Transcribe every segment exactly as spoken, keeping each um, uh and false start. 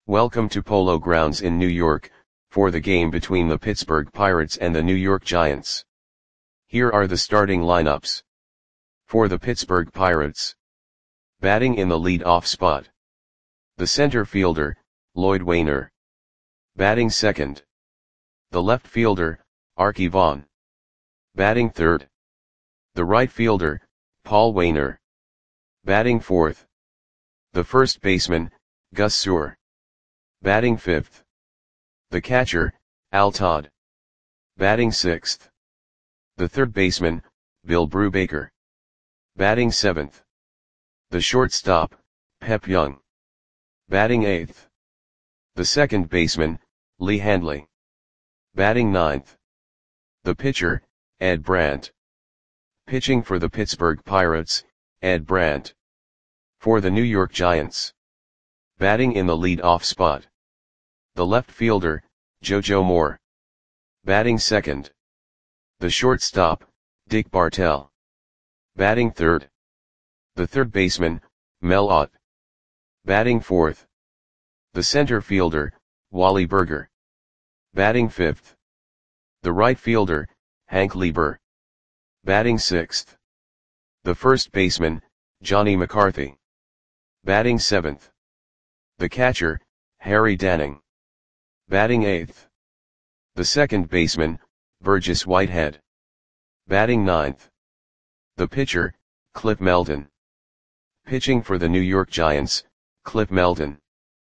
Welcome to Polo Grounds in New York, for the game between the Pittsburgh Pirates and the New York Giants. Here are the starting lineups. For the Pittsburgh Pirates. Batting in the lead-off spot. The center fielder, Lloyd Waner. Batting second. The left fielder, Arky Vaughan. Batting third. The right fielder, Paul Waner. Batting fourth. The first baseman, Gus Suhr. Batting fifth. The catcher, Al Todd. Batting sixth. The third baseman, Bill Brubaker. Batting seventh. The shortstop, Pep Young. Batting eighth. The second baseman, Lee Handley. Batting ninth. The pitcher, Ed Brandt. Pitching for the Pittsburgh Pirates, Ed Brandt. For the New York Giants. Batting in the lead-off spot. The left fielder, JoJo Moore. Batting second. The shortstop, Dick Bartell. Batting third. The third baseman, Mel Ott. Batting fourth. The center fielder, Wally Burger. Batting fifth. The right fielder, Hank Lieber. Batting sixth. The first baseman, Johnny McCarthy. Batting seventh. The catcher, Harry Danning. Batting eighth. The second baseman, Burgess Whitehead. Batting ninth. The pitcher, Cliff Melton. Pitching for the New York Giants, Cliff Melton.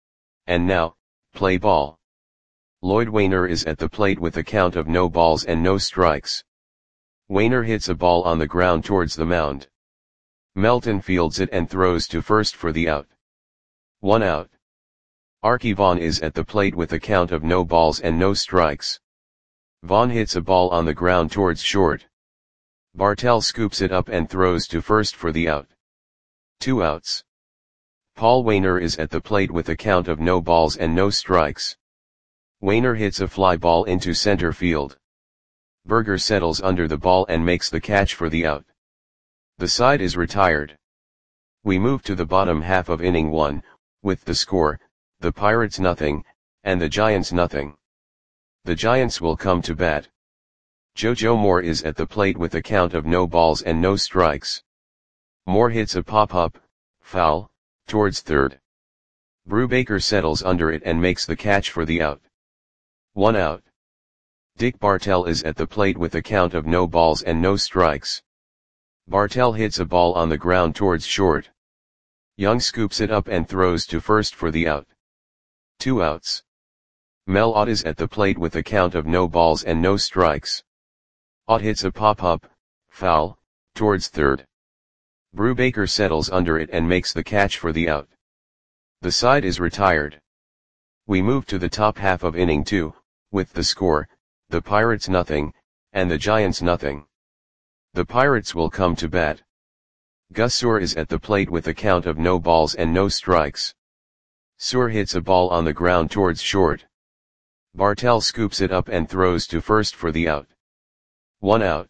And now, play ball. Lloyd Waner is at the plate with a count of no balls and no strikes. Waner hits a ball on the ground towards the mound. Melton fields it and throws to first for the out. One out. Arky Vaughan is at the plate with a count of no balls and no strikes. Vaughan hits a ball on the ground towards short. Bartell scoops it up and throws to first for the out. Two outs. Paul Waner is at the plate with a count of no balls and no strikes. Waner hits a fly ball into center field. Burger settles under the ball and makes the catch for the out. The side is retired. We move to the bottom half of inning one, with the score, the Pirates nothing, and the Giants nothing. The Giants will come to bat. JoJo Moore is at the plate with a count of no balls and no strikes. Moore hits a pop-up, foul, towards third. Brubaker settles under it and makes the catch for the out. One out. Dick Bartell is at the plate with a count of no balls and no strikes. Bartell hits a ball on the ground towards short. Young scoops it up and throws to first for the out. Two outs. Mel Ott is at the plate with a count of no balls and no strikes. Ott hits a pop-up, foul, towards third. Brubaker settles under it and makes the catch for the out. The side is retired. We move to the top half of inning two, with the score, the Pirates nothing, and the Giants nothing. The Pirates will come to bat. Gus Suhr is at the plate with a count of no balls and no strikes. Suhr hits a ball on the ground towards short. Bartell scoops it up and throws to first for the out. One out.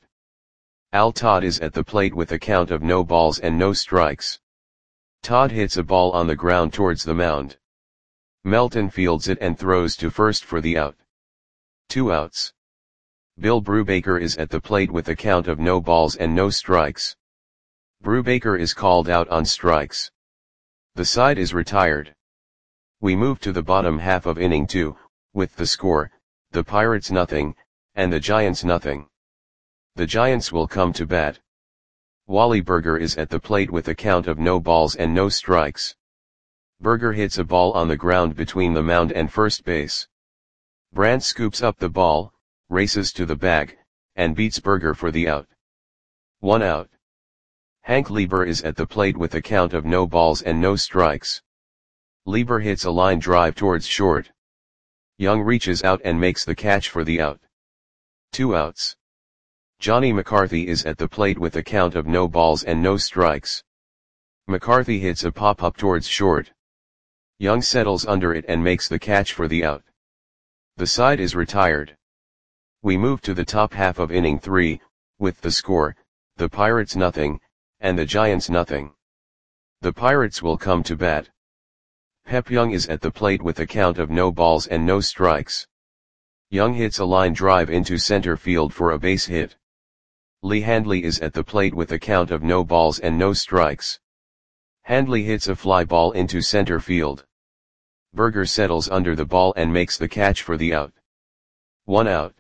Al Todd is at the plate with a count of no balls and no strikes. Todd hits a ball on the ground towards the mound. Melton fields it and throws to first for the out. Two outs. Bill Brubaker is at the plate with a count of no balls and no strikes. Brubaker is called out on strikes. The side is retired. We move to the bottom half of inning two, with the score, the Pirates nothing, and the Giants nothing. The Giants will come to bat. Wally Burger is at the plate with a count of no balls and no strikes. Burger hits a ball on the ground between the mound and first base. Brandt scoops up the ball, races to the bag, and beats Burger for the out. One out. Hank Lieber is at the plate with a count of no balls and no strikes. Lieber hits a line drive towards short. Young reaches out and makes the catch for the out. Two outs. Johnny McCarthy is at the plate with a count of no balls and no strikes. McCarthy hits a pop-up towards short. Young settles under it and makes the catch for the out. The side is retired. We move to the top half of inning three, with the score, the Pirates nothing, and the Giants nothing. The Pirates will come to bat. Pep Young is at the plate with a count of no balls and no strikes. Young hits a line drive into center field for a base hit. Lee Handley is at the plate with a count of no balls and no strikes. Handley hits a fly ball into center field. Berger settles under the ball and makes the catch for the out. One out.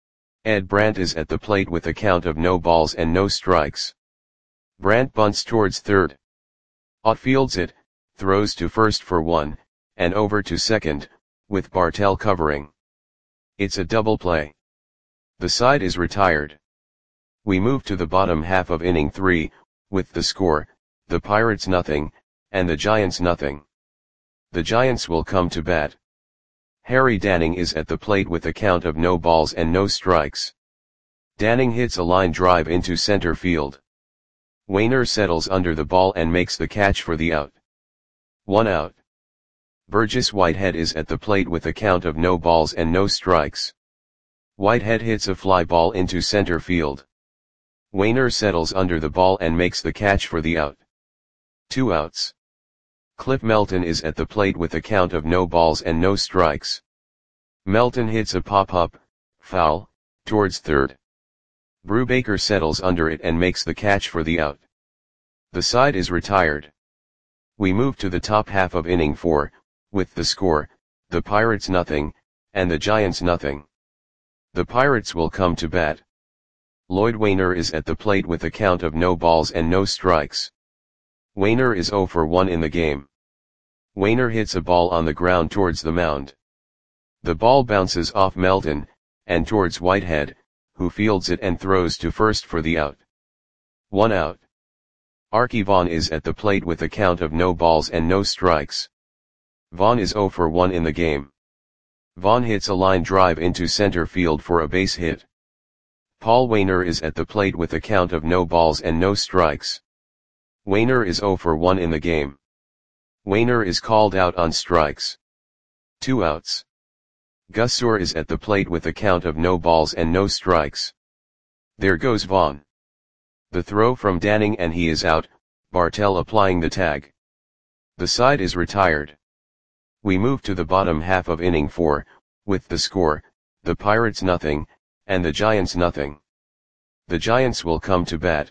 Ed Brandt is at the plate with a count of no balls and no strikes. Brandt bunts towards third. Ott fields it, throws to first for one, and over to second, with Bartell covering. It's a double play. The side is retired. We move to the bottom half of inning three, with the score, the Pirates nothing, and the Giants nothing. The Giants will come to bat. Harry Danning is at the plate with a count of no balls and no strikes. Danning hits a line drive into center field. Wainer settles under the ball and makes the catch for the out. One out. Burgess Whitehead is at the plate with a count of no balls and no strikes. Whitehead hits a fly ball into center field. Wainer settles under the ball and makes the catch for the out. Two outs. Cliff Melton is at the plate with a count of no balls and no strikes. Melton hits a pop-up, foul, towards third. Brubaker settles under it and makes the catch for the out. The side is retired. We move to the top half of inning four, with the score, the Pirates nothing, and the Giants nothing. The Pirates will come to bat. Lloyd Wainer is at the plate with a count of no balls and no strikes. Wainer is oh for one in the game. Wainer hits a ball on the ground towards the mound. The ball bounces off Melton, and towards Whitehead, who fields it and throws to first for the out. One out. Archie Vaughn is at the plate with a count of no balls and no strikes. Vaughn is oh for one in the game. Vaughn hits a line drive into center field for a base hit. Paul Wainer is at the plate with a count of no balls and no strikes. Wainer is oh for one in the game. Wainer is called out on strikes. Two outs. Gus Soar is at the plate with a count of no balls and no strikes. There goes Vaughn. The throw from Danning and he is out, Bartell applying the tag. The side is retired. We move to the bottom half of inning four, with the score, the Pirates nothing, and the Giants nothing. The Giants will come to bat.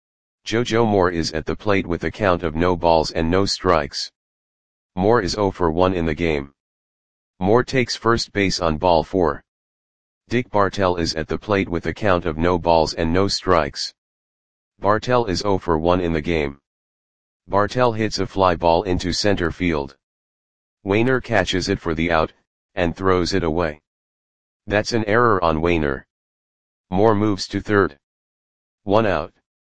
JoJo Moore is at the plate with a count of no balls and no strikes. Moore is oh for one in the game. Moore takes first base on ball four. Dick Bartell is at the plate with a count of no balls and no strikes. Bartell is oh for one in the game. Bartell hits a fly ball into center field. Wainer catches it for the out, and throws it away. That's an error on Wainer. Moore moves to third. One out.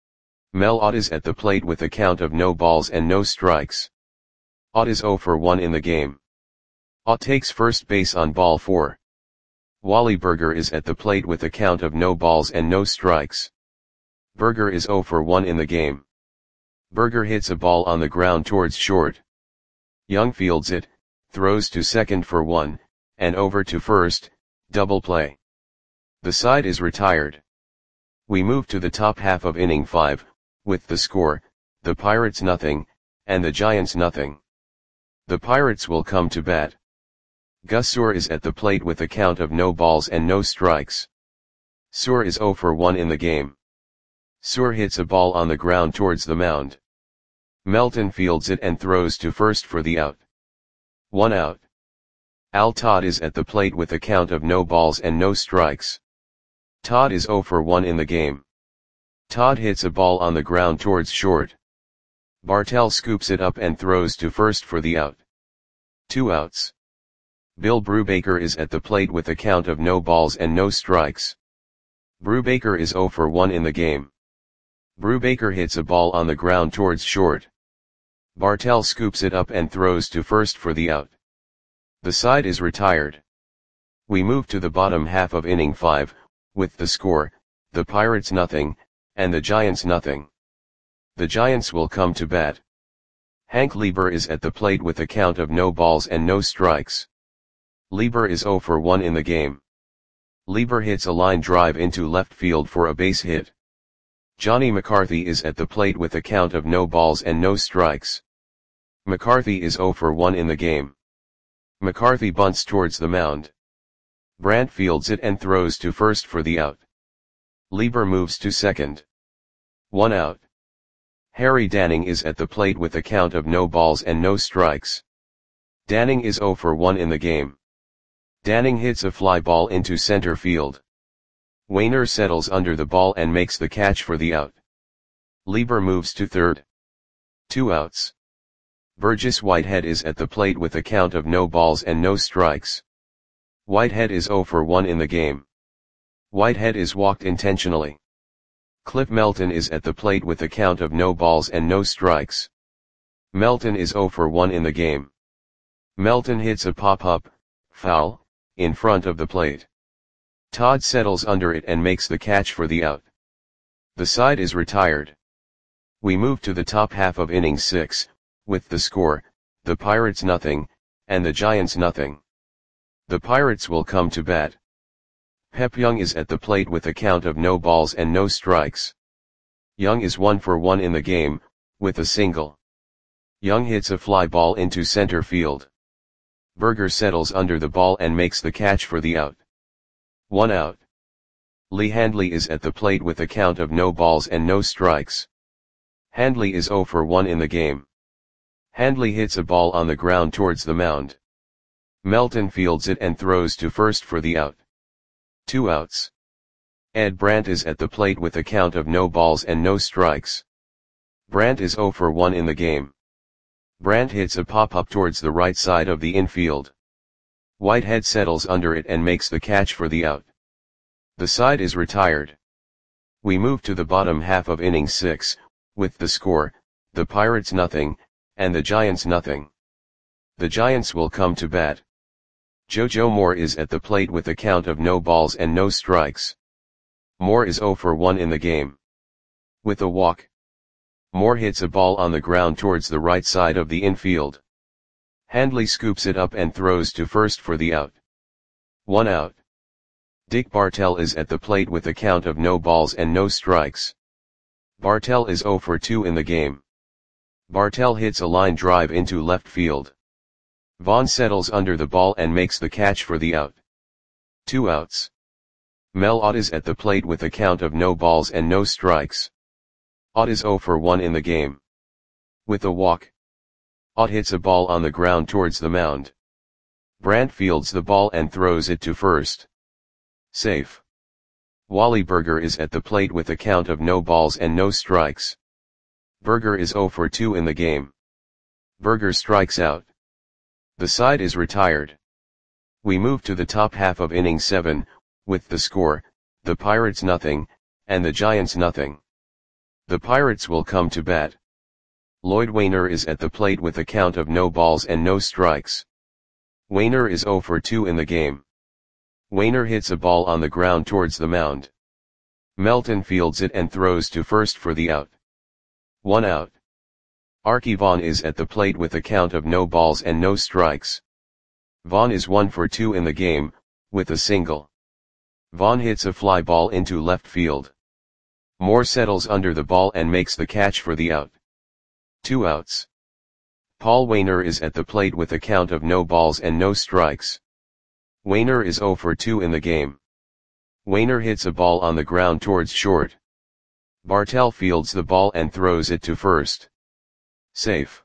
Mel Ott is at the plate with a count of no balls and no strikes. Ott is oh for one in the game. Ott takes first base on ball four. Wally Berger is at the plate with a count of no balls and no strikes. Berger is oh for one in the game. Berger hits a ball on the ground towards short. Young fields it, throws to second for one, and over to first, double play. The side is retired. We move to the top half of inning five, with the score, the Pirates nothing, and the Giants nothing. The Pirates will come to bat. Gus Soar is at the plate with a count of no balls and no strikes. Soar is oh for one in the game. Soar hits a ball on the ground towards the mound. Melton fields it and throws to first for the out. One out. Al Todd is at the plate with a count of no balls and no strikes. Todd is oh for one in the game. Todd hits a ball on the ground towards short. Bartell scoops it up and throws to first for the out. Two outs. Bill Brubaker is at the plate with a count of no balls and no strikes. Brubaker is oh for one in the game. Brubaker hits a ball on the ground towards short. Bartell scoops it up and throws to first for the out. The side is retired. We move to the bottom half of inning five, with the score, the Pirates nothing, and the Giants nothing. The Giants will come to bat. Hank Lieber is at the plate with a count of no balls and no strikes. Lieber is oh for one in the game. Lieber hits a line drive into left field for a base hit. Johnny McCarthy is at the plate with a count of no balls and no strikes. McCarthy is zero for one in the game. McCarthy bunts towards the mound. Brandt fields it and throws to first for the out. Lieber moves to second. One out. Harry Danning is at the plate with a count of no balls and no strikes. Danning is zero for one in the game. Danning hits a fly ball into center field. Wainer settles under the ball and makes the catch for the out. Lieber moves to third. Two outs. Burgess Whitehead is at the plate with a count of no balls and no strikes. Whitehead is zero for one in the game. Whitehead is walked intentionally. Cliff Melton is at the plate with a count of no balls and no strikes. Melton is zero for one in the game. Melton hits a pop-up, foul, in front of the plate. Todd settles under it and makes the catch for the out. The side is retired. We move to the top half of inning six, with the score, the Pirates nothing, and the Giants nothing. The Pirates will come to bat. Pep Young is at the plate with a count of no balls and no strikes. Young is one for one in the game, with a single. Young hits a fly ball into center field. Berger settles under the ball and makes the catch for the out. One out. Lee Handley is at the plate with a count of no balls and no strikes. Handley is zero for one in the game. Handley hits a ball on the ground towards the mound. Melton fields it and throws to first for the out. Two outs. Ed Brandt is at the plate with a count of no balls and no strikes. Brandt is zero for one in the game. Brandt hits a pop-up towards the right side of the infield. Whitehead settles under it and makes the catch for the out. The side is retired. We move to the bottom half of inning six, with the score, the Pirates nothing, and the Giants nothing. The Giants will come to bat. JoJo Moore is at the plate with a count of no balls and no strikes. Moore is zero for one in the game. With a walk. Moore hits a ball on the ground towards the right side of the infield. Handley scoops it up and throws to first for the out. One out. Dick Bartell is at the plate with a count of no balls and no strikes. Bartell is zero for two in the game. Bartell hits a line drive into left field. Vaughn settles under the ball and makes the catch for the out. Two outs. Mel Ott is at the plate with a count of no balls and no strikes. Ott is zero for one in the game. With a walk. Ott hits a ball on the ground towards the mound. Brandt fields the ball and throws it to first. Safe. Wally Berger is at the plate with a count of no balls and no strikes. Berger is zero for two in the game. Berger strikes out. The side is retired. We move to the top half of inning seven, with the score, the Pirates nothing, and the Giants nothing. The Pirates will come to bat. Lloyd Wainer is at the plate with a count of no balls and no strikes. Wainer is zero for two in the game. Wainer hits a ball on the ground towards the mound. Melton fields it and throws to first for the out. One out. Archie Vaughn is at the plate with a count of no balls and no strikes. Vaughn is one for two in the game, with a single. Vaughn hits a fly ball into left field. Moore settles under the ball and makes the catch for the out. Two outs. Paul Wainer is at the plate with a count of no balls and no strikes. Wainer is zero for two in the game. Wainer hits a ball on the ground towards short. Bartell fields the ball and throws it to first. Safe.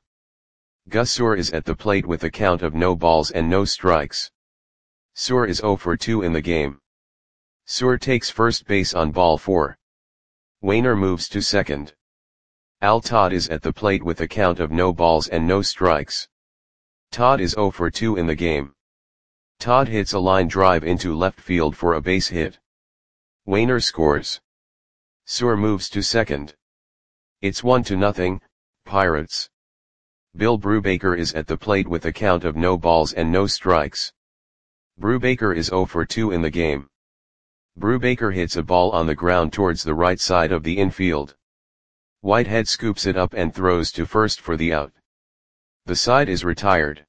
Gus Suhr is at the plate with a count of no balls and no strikes. Suhr is zero for two in the game. Suhr takes first base on ball four. Wainer moves to second. Al Todd is at the plate with a count of no balls and no strikes. Todd is zero for two in the game. Todd hits a line drive into left field for a base hit. Wainer scores. Suhr moves to second. It's one to nothing, Pirates. Bill Brubaker is at the plate with a count of no balls and no strikes. Brubaker is zero for two in the game. Brubaker hits a ball on the ground towards the right side of the infield. Whitehead scoops it up and throws to first for the out. The side is retired.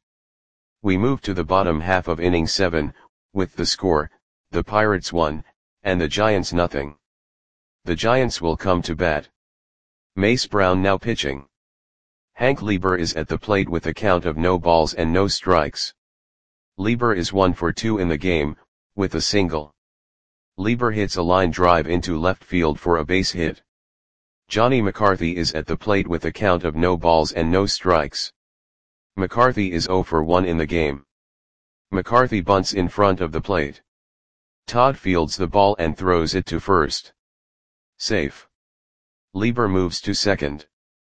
We move to the bottom half of inning seven, with the score, the Pirates one, and the Giants nothing. The Giants will come to bat. Mace Brown now pitching. Hank Lieber is at the plate with a count of no balls and no strikes. Lieber is one for two in the game, with a single. Lieber hits a line drive into left field for a base hit. Johnny McCarthy is at the plate with a count of no balls and no strikes. McCarthy is zero for one in the game. McCarthy bunts in front of the plate. Todd fields the ball and throws it to first. Safe. Lieber moves to second.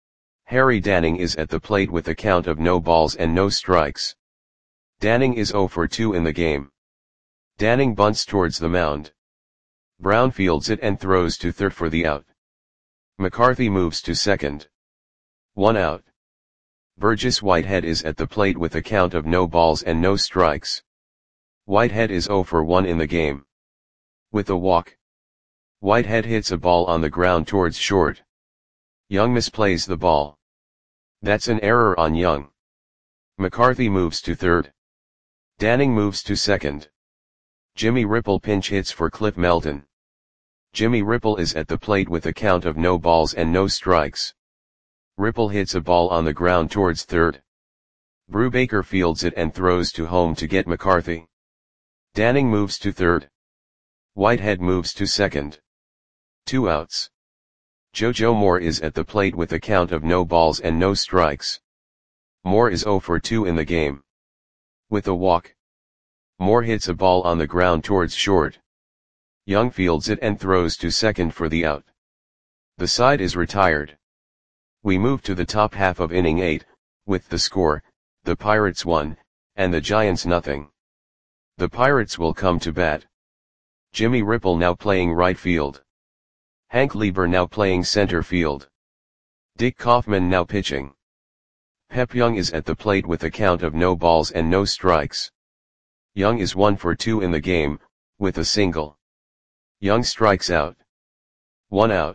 Harry Danning is at the plate with a count of no balls and no strikes. Danning is zero for two in the game. Danning bunts towards the mound. Brown fields it and throws to third for the out. McCarthy moves to second. One out. Burgess Whitehead is at the plate with a count of no balls and no strikes. Whitehead is zero for one in the game. With a walk. Whitehead hits a ball on the ground towards short. Young misplays the ball. That's an error on Young. McCarthy moves to third. Danning moves to second. Jimmy Ripple pinch hits for Cliff Melton. Jimmy Ripple is at the plate with a count of no balls and no strikes. Ripple hits a ball on the ground towards third. Brubaker fields it and throws to home to get McCarthy. Danning moves to third. Whitehead moves to second. Two outs. JoJo Moore is at the plate with a count of no balls and no strikes. Moore is zero for two in the game. With a walk. Moore hits a ball on the ground towards short. Young fields it and throws to second for the out. The side is retired. We move to the top half of inning eight, with the score, the Pirates one, and the Giants nothing. The Pirates will come to bat. Jimmy Ripple now playing right field. Hank Lieber now playing center field. Dick Kaufman now pitching. Pep Young is at the plate with a count of no balls and no strikes. Young is one for two in the game, with a single. Young strikes out. One out.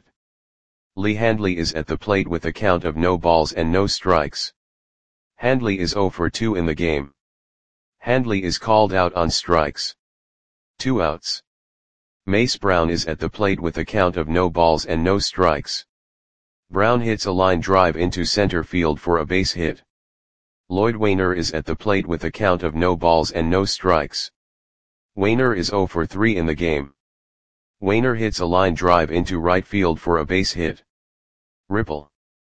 Lee Handley is at the plate with a count of no balls and no strikes. Handley is zero for two in the game. Handley is called out on strikes. Two outs. Mace Brown is at the plate with a count of no balls and no strikes. Brown hits a line drive into center field for a base hit. Lloyd Wainer is at the plate with a count of no balls and no strikes. Wainer is zero for three in the game. Wainer hits a line drive into right field for a base hit. Ripple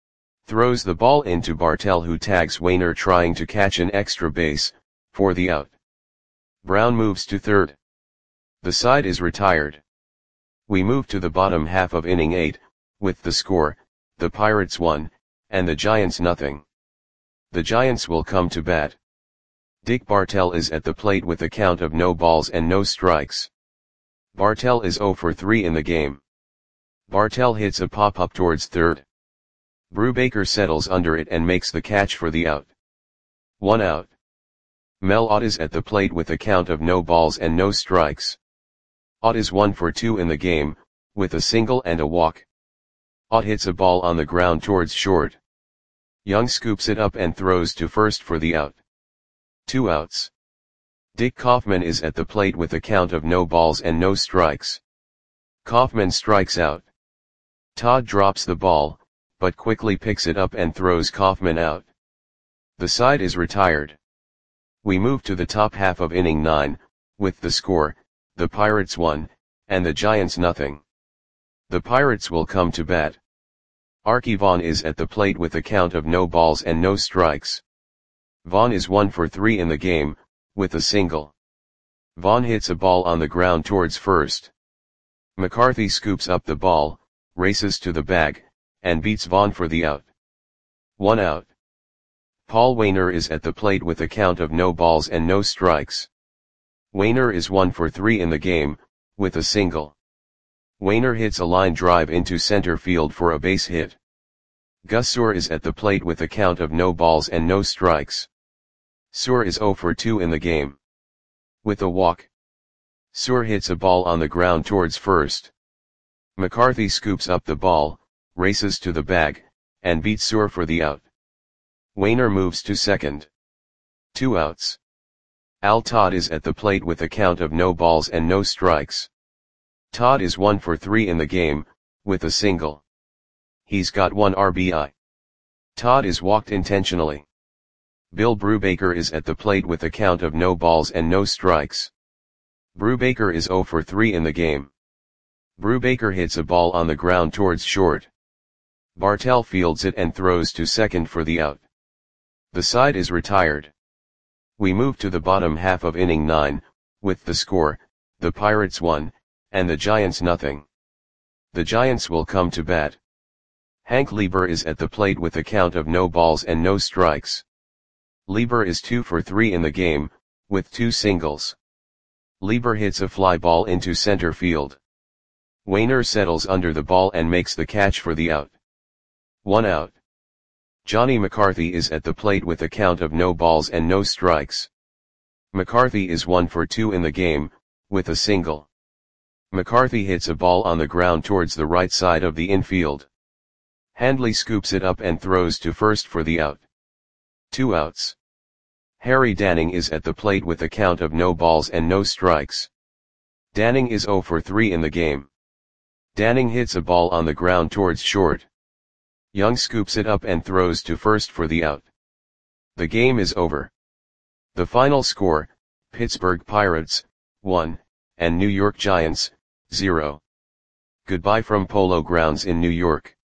throws the ball into Bartell, who tags Wainer trying to catch an extra base, for the out. Brown moves to third. The side is retired. We move to the bottom half of inning eight, with the score, the Pirates one, and the Giants nothing. The Giants will come to bat. Dick Bartell is at the plate with a count of no balls and no strikes. Bartell is zero for three in the game. Bartell hits a pop-up towards third. Brubaker settles under it and makes the catch for the out. One out. Mel Ott is at the plate with a count of no balls and no strikes. Ott is one for two in the game, with a single and a walk. Ott hits a ball on the ground towards short. Young scoops it up and throws to first for the out. Two outs. Dick Kaufman is at the plate with a count of no balls and no strikes. Kaufman strikes out. Todd drops the ball, but quickly picks it up and throws Kaufman out. The side is retired. We move to the top half of inning nine, with the score, the Pirates one, and the Giants nothing. The Pirates will come to bat. Archie Vaughn is at the plate with a count of no balls and no strikes. Vaughn is one for three in the game, with a single. Vaughn hits a ball on the ground towards first. McCarthy scoops up the ball, races to the bag, and beats Vaughn for the out. One out. Paul Wainer is at the plate with a count of no balls and no strikes. Wainer is one for three in the game, with a single. Wainer hits a line drive into center field for a base hit. Gus Suhr is at the plate with a count of no balls and no strikes. Suhr is zero for two in the game. With a walk. Suhr hits a ball on the ground towards first. McCarthy scoops up the ball, races to the bag, and beats Suhr for the out. Wainer moves to second. Two outs. Al Todd is at the plate with a count of no balls and no strikes. Todd is one for three in the game, with a single. He's got one R B I. Todd is walked intentionally. Bill Brubaker is at the plate with a count of no balls and no strikes. Brubaker is zero for three in the game. Brubaker hits a ball on the ground towards short. Bartell fields it and throws to second for the out. The side is retired. We move to the bottom half of inning nine, with the score, the Pirates one, and the Giants nothing. The Giants will come to bat. Hank Lieber is at the plate with a count of no balls and no strikes. Lieber is two for three in the game, with two singles. Lieber hits a fly ball into center field. Wainer settles under the ball and makes the catch for the out. One out. Johnny McCarthy is at the plate with a count of no balls and no strikes. McCarthy is one for two in the game, with a single. McCarthy hits a ball on the ground towards the right side of the infield. Handley scoops it up and throws to first for the out. Two outs. Harry Danning is at the plate with a count of no balls and no strikes. Danning is zero for three in the game. Danning hits a ball on the ground towards short. Young scoops it up and throws to first for the out. The game is over. The final score, Pittsburgh Pirates, one, and New York Giants, zero. Goodbye from Polo Grounds in New York.